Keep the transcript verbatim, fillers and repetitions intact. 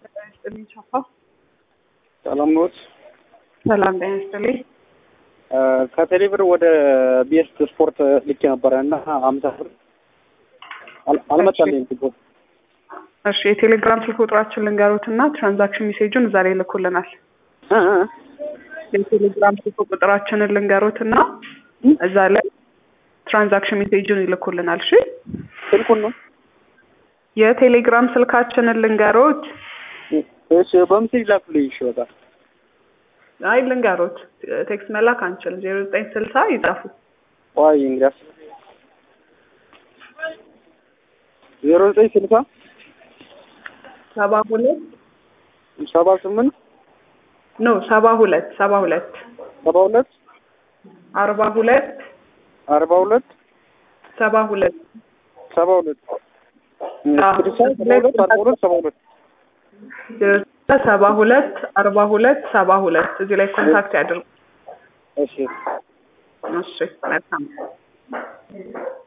ሰላም ነው። ሰላም ዳንስልኝ ከቴሌብር ወደ ቤስት ስፖርት ልክ ነበርና አምሳ ብር አልመጣልኝም። ትቆ እሺ የቴሌግራም ስልክ ቁጥራችን ልንገሩትና ትራንዛክሽን ሜሴጁን እዛ ላይ ልኩልናል። እ የቴሌግራም ስልክ ቁጥራችንን ልንገሩትና እዛ ላይ ትራንዛክሽን ሜሴጁን ይልኩልናል። እሺ ስልኩን ነው የቴሌግራም ስልካችንን ልንገሩት። እሺ በምስል ላክልኝ ይሽወጣል። አይ ልንገሩት ቴክስት መላክ አንችልም። ዜሮ ዘጠኝ ስልሳ ይጻፉ። ዋይ እንግዲያስ ዜሮ ዘጠኝ ስልሳ ሰባ ሁለት ሰባ ስምንት ኖ ሰባ ሁለት ሰባ ሁለት ሰባ ሁለት አርባ ሁለት አርባ ሁለት ሰባ ሁለት ሰባ ሁለት ሰባ ሁለት ሰባ ሁለት አርባ ሁለት ሰባ ሁለት እዚህ ላይ ኮንታክት ያድርጉ። እሺ እሺ መልካም